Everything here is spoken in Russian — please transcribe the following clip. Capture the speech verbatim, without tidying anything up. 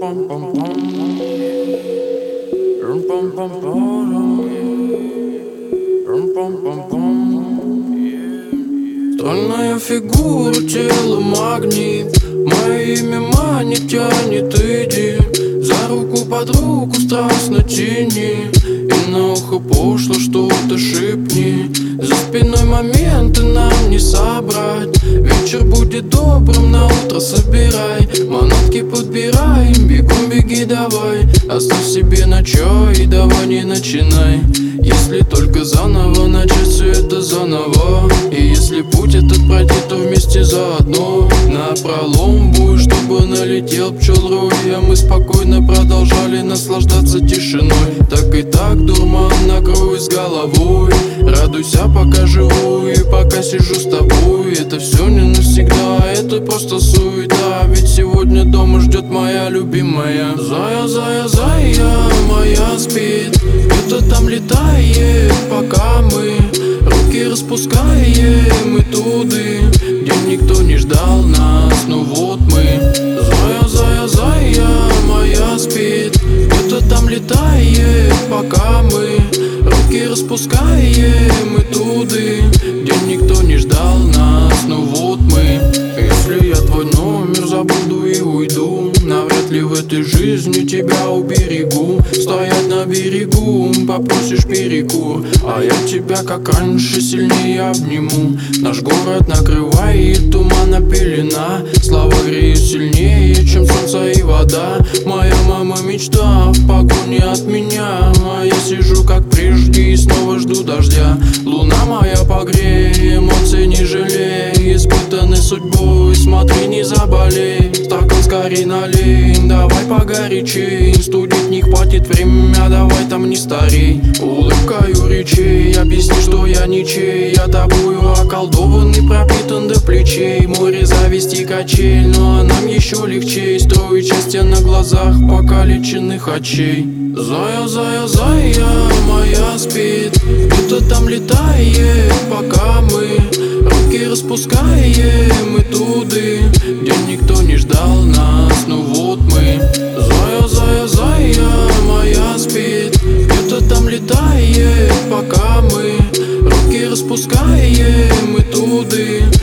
Странная фигура, тело магнит. Мое имя манит, тянет, иди. За руку под руку страстно тяни. И на ухо пошло что-то шепни. За спиной моменты нам не собрать. Вечер будет добрым, на утро собирай. Манатки подбирай, бегом беги давай. Оставь себе на чай и давай не начинай. Если только заново начать все это заново. И если путь этот пройти, то вместе заодно. Напролом будешь, чтобы налетел пчел-рой. А мы спокойно продолжали наслаждаться тишиной. Так и так дурман накрой с головой. Радуйся, пока живу и пока сижу с тобой. Это все не навсегда, это просто суета. Ведь сегодня дома ждет моя любимая. Зая, зая, зая моя спит. Где-то там летает, пока мы руки распускаем и туды, где никто не ждал нас. Ну вот мы. Зая, зая, зая моя спит. Где-то там летает, пока мы руки распускаем и туды, где никто не ждал нас. Ну вот мы. Если я твой номер забуду и уйду, навряд ли в этой жизни тебя уберегу. Стоять на берегу, попросишь перекур, а я тебя как раньше сильнее обниму. Наш город накрывает тумана пелена. Слава греет сильнее, чем солнце и вода. Моя мама мечта в погоне от меня, а я сижу как прежде и снова жду дождя. Луна моя погрей, эмоций не жалей. Испытанный судьбой, смотри не заболей. Стакан скорей налей, давай погорячей. Студить не хватит время, давай там не старей. Улыбкою речей, объясни, что я ничей. Я тобою околдован и пропитан до плечей. Море зависти качель, но нам еще легче строить счастье на глазах покалеченных очей. Зая, зая, зая моя спит. Где-то там летает, пока мы руки распускаем и туды, где никто не ждал нас. Ну вот мы. Зая, зая, зая моя спит. Где-то там летает, пока мы руки распускаем и туды,